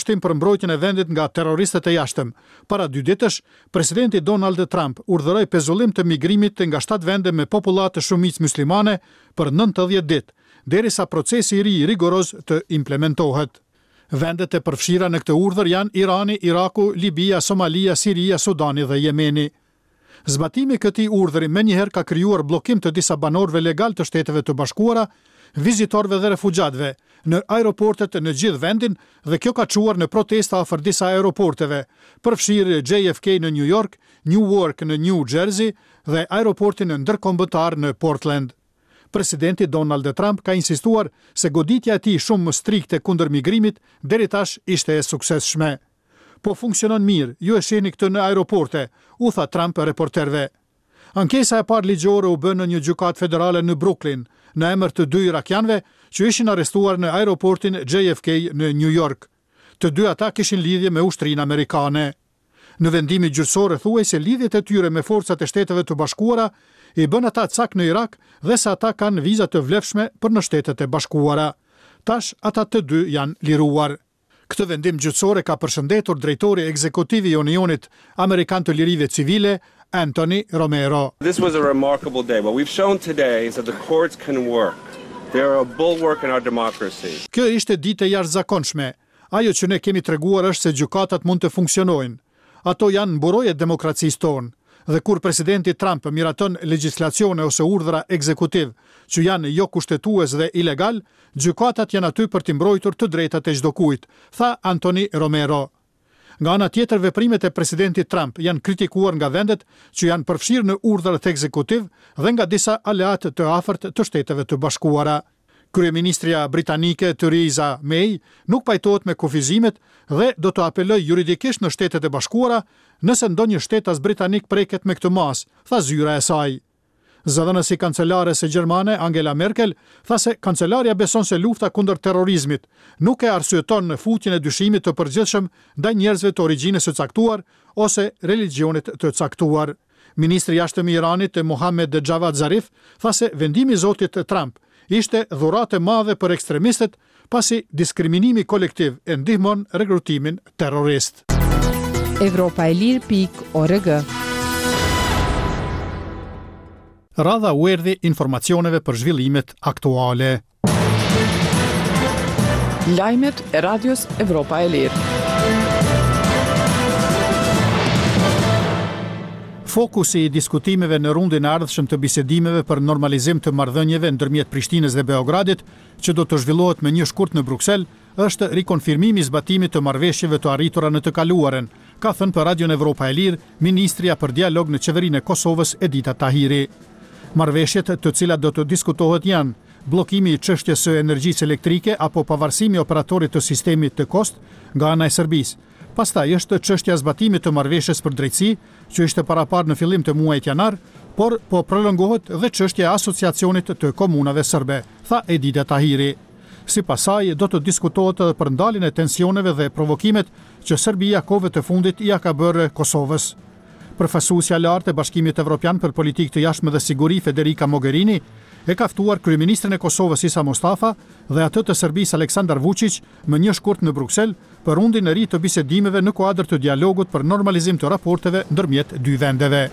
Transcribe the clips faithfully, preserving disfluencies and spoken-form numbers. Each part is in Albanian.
shtim për mbrojtjen e vendit nga terroristët e jashtëm. Para dy ditësh, presidenti Donald Trump urdhëroi pezullim të migrimit nga shtatë vende me popullatë shumicë muslimane për nëntëdhjetë ditë, derisa procesi i ri rigoroz të implementohet. Vendet e përfshira në këtë urdhër janë Irani, Iraku, Libia, Somalia, Siria, Sudani dhe Jemeni. Zbatimi i këtij urdhëri menjëherë ka krijuar bllokim të disa banorëve legal të Shteteve të Bashkuara, vizitorëve dhe refugjatëve në aeroportet në gjithë vendin dhe kjo ka çuar në protesta afër disa aeroporteve, përfshirë J F K në New York, Newark në New Jersey dhe aeroportin ndërkombëtar në Portland. Presidenti Donald Trump ka insistuar se goditja e tij shumë më strikte kundër migrimit deri tash ishte e suksesshme. Po funksionon mirë, ju e shihni këtë në aeroporte, u tha Trump reporterëve. Ankesa e parë ligjore u bë në një gjykatë federale në Brooklyn, në emër të dy irakianëve që ishin arrestuar në aeroportin J F K në New York. Të dy ata kishin lidhje me ushtrinë amerikane. Në vendimi gjyqësor thuaj se lidhjet e tyre me forcat e Shteteve të Bashkuara i bën ata cak në Irak dhe se ata kanë viza të vlefshme për në Shtetet e Bashkuara. Tash ata të dy janë liruar. Këtë vendim gjyqësor e ka përshëndetur drejtori ekzekutiv i Unionit Amerikan të Lirive Civile, Anthony Romero. This was a remarkable day. What we've shown today is that the courts can work. They are a bulwark in our democracy. Kjo ishte ditë e jashtëzakonshme. Ajo që ne kemi treguar është se gjykatat mund të funksionojnë. Ato janë mburoje demokracisë tonë. Dhe kur presidenti Trump miraton legjislacione ose urdhra ekzekutiv që janë jo kushtetues dhe ilegal, gjykatat janë aty për t'i mbrojtur të drejtat e çdo kujt, tha Anthony Romero. Nga ana tjetër, veprimet e presidentit Trump janë kritikuar nga vendet që janë përfshirë në urdhrat ekzekutiv dhe nga disa aleatë të afërt të Shteteve të Bashkuara. Kryeministria britanike Theresa May nuk pajtohet me kufizimet dhe do të apelojë juridikisht në Shtetet e Bashkuara nëse ndonjë shtetas britanik preket me këtë mas, tha zyra e saj. Zëdhënësi kancelares e Gjermane Angela Merkel tha se kancelaria beson se lufta kundër terrorizmit nuk e arsyeton në futjen e dyshimit të përgjithshëm ndaj njerëzve të origjinës së caktuar ose religionit të caktuar. Ministri i jashtëm i Iranit Mohammed Javad Zarif tha se vendimi i zotit Trump ishte dhuratë e madhe për ekstremistët pasi diskriminimi kolektiv e ndihmon regrutimin terrorist. Evropa e Lirë pikë org. Radha u erdhi informacioneve për zhvillimet aktuale. Lajmet e Radios Evropa e Lirë. Fokusi i diskutimeve në rundin e ardhshëm të bisedimeve për normalizim të marrëdhënieve ndërmjet Prishtinës dhe Beogradit, që do të zhvillohet me një shkurt në Bruksel, është rikonfirmimi i zbatimit të marrëveshjeve të arritura në të kaluaren, ka thënë për Radion Evropa e Lirë ministria për dialog në qeverinë e Kosovës Edita Tahiri. Marrëveshjet të cilat do të diskutohet janë bllokimi i çështjes së energjisë elektrike apo pavarësimi i operatorit të sistemit të kost nga ana e Serbisë. Pastaj është çështja e zbatimit të marrëveshjes për drejtësi, që ishte paraparë në fillim të muajit janar, por po prolongohet dhe çështja e asociacionit të komunave serbe, tha Edita Tahiri. Sipas saj, do të diskutohet edhe për ndaljen e tensioneve dhe provokimet që Serbia kohëve të fundit ja ka bërë Kosovës. Përfaqësuesja e lartë e Bashkimit Evropian për Politikë të Jashtme dhe Siguri Federica Mogherini e ka ftuar kryeministrin e Kosovës Isa Mustafa dhe atë të Serbisë Aleksandar Vučić më një shkurt në Bruksel për rundin e ri të bisedimeve në kuadër të dialogut për normalizim të raporteve ndërmjet dy vendeve.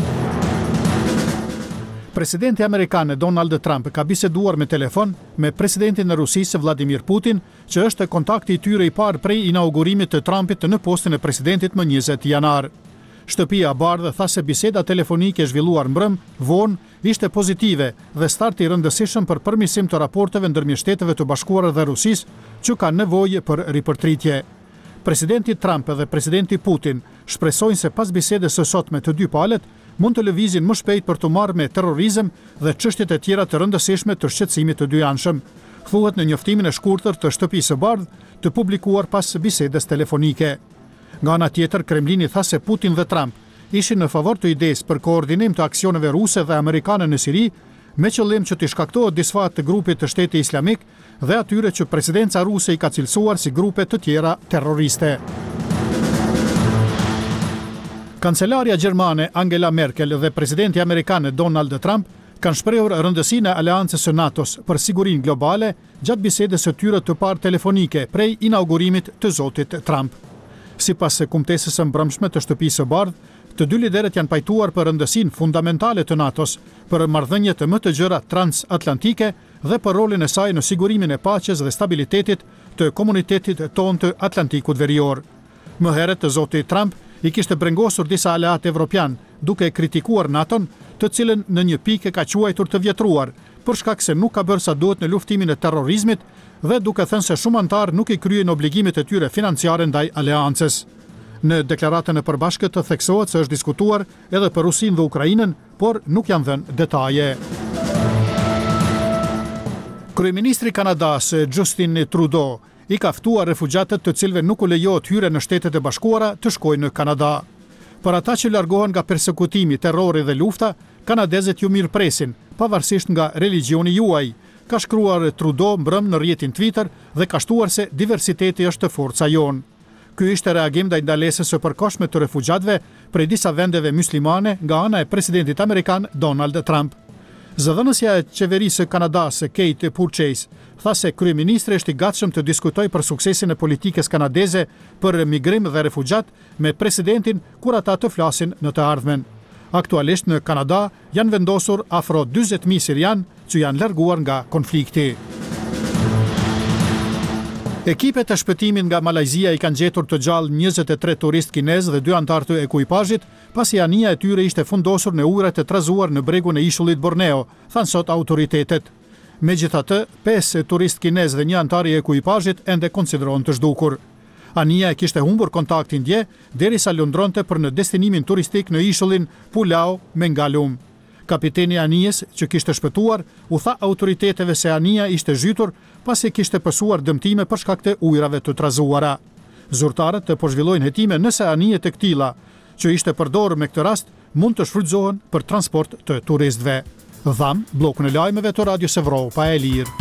Presidenti amerikan Donald Trump ka biseduar me telefon me presidentin e Rusisë Vladimir Putin, që është kontakti i tyre i parë prej inaugurimit të Trumpit në postin e presidentit më njëzet janar. Shtëpia e Bardhë tha se biseda telefonike zhvilluar mbrëm vonë ishte pozitive dhe starti i rëndësishëm për përmirësim të raporteve ndërmjet Shteteve të Bashkuara dhe Rusisë, që kanë nevojë për ripërtritje. Presidenti Trump dhe presidenti Putin shpresojnë se pas bisedës së sotme të dy palët mund të lëvizin më shpejt për të marrë me terrorizëm dhe çështjet e tjera të rëndësishme të shqetësimit të dyanshëm, thuhet në njoftimin e shkurtër të Shtëpisë së Bardhë të publikuar pas bisedës telefonike. Nga ana tjetër, Kremlini tha se Putin dhe Trump ishin në favor të idesë për koordinim të aksioneve ruse dhe amerikane në Siri, me qëllim që të shkaktohet disfat të grupit të Shtetit Islamik dhe atyre që presidenca ruse i ka cilësuar si grupe të tjera terroriste. Kancelaria gjermane Angela Merkel dhe presidenti amerikan Donald Trump kanë shprehur rëndësinë e aleancës së NATO-s për sigurinë globale gjatë bisedës së tyre të parë telefonike prej inaugurimit të zotit Trump. Sipas kumtesës së mbrëmshme të Shtëpisë së Bardhë, të dy liderët janë pajtuar për rëndësinë fundamentale të NATO-s, për marrëdhënie të më të gjëra transatlantike dhe për rolin e saj në sigurimin e paqes dhe stabilitetit të komunitetit tonë të Atlantikut Verior. Më herët zoti Trump i kishte brengosur disa aleatë evropian, duke kritikuar NATO-n, të cilën në një pikë ka quajtur të vjetruar, për shkak se nuk ka bërë sa duhet në luftimin e terrorizmit dhe duke thënë se shumë anëtarë nuk i kryejnë obligimet e tyre financiare ndaj aleancës. Në deklaratën e përbashkët të theksohet se është diskutuar edhe për Rusinë dhe Ukrainën, por nuk janë dhënë detaje. Kryeministri i Kanadas Justin Trudeau i ka ftuar refugjatët të cilëve nuk u lejohet hyrje në Shtetet e Bashkuara të shkojnë në Kanada. Për ata që largohen nga persekutimi, terrori dhe lufta, kanadezët ju mirëpresin, pavarësisht nga religioni juaj, ka shkruar Trudeau mbrëm në rrjetin Twitter dhe ka shtuar se diversiteti është forca jonë. Ky ishte reagim ndaj ndalesës së përkohshme të refugjatëve prej disa vendeve muslimane nga ana e presidentit amerikan Donald Trump. Zëdhënësja e qeverisë së Kanadas, Kate Purchase, tha se kryeministri është i gatshëm të diskutojë për suksesin e politikës kanadeze për migrim dhe refugjat me presidentin kur ata të flasin në të ardhmen. Aktualisht në Kanada janë vendosur afro dyzet mijë sirian që janë larguar nga konflikti. Ekipet e shpëtimit nga Malajzia i kanë gjetur të gjallë njëzet e tre turistë kinezë dhe dy anëtar të ekuipazhit, pasi anija e tyre ishte fundosur në ujërat e trazuar në bregun e ishullit Borneo, thanë sot autoritetet. Megjithatë, pesë turistë kinezë dhe një anëtar i ekuipazhit ende konsiderohen të zhdukur. Anija e kishte humbur kontaktin dje derisa lundronte për në destinimin turistik në ishullin Pulau Mengalum. Kapiteni i anijës, që kishte shpëtuar, u tha autoriteteve se anija ishte zhytur pasi kishte pësuar dëmtime për shkak të ujrave të trazuara. Zyrtarët të po zhvillojnë hetime nëse anijet e këtilla, që ishte përdorur me këtë rast, mund të shfrytëzohen për transport të turistëve. Dham, blokun e lajmeve të Radios Evropa e Lirë.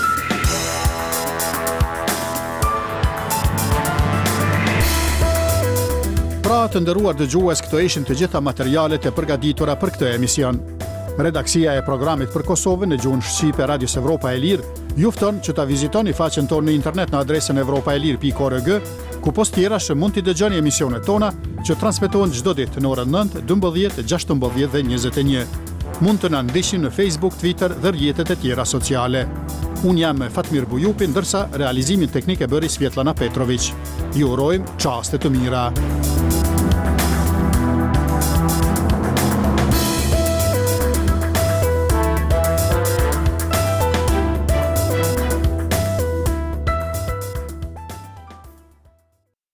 Pra të nderuar dëgjues, këto ishin të gjitha materialet e përgatitura për këtë emision. Redaksia e programit për Kosovën në gjuhën shqipe Radios Evropa e Lirë ju fton që ta vizitoni faqen tonë në internet në adresën evropaelir pikë org, ku post tjera që mund t'i dëgjoni emisionet tona që transmetohen çdo ditë në orën nëntë, dymbëdhjetë, gjashtëmbëdhjetë dhe njëzet e një. Mund të na ndiqni në Facebook, Twitter dhe rrjetet e tjera sociale. Unë jam Fatmir Bujupi, ndërsa realizimin teknik e bëri Svetlana Petrović. Ju urojmë çaste të mira.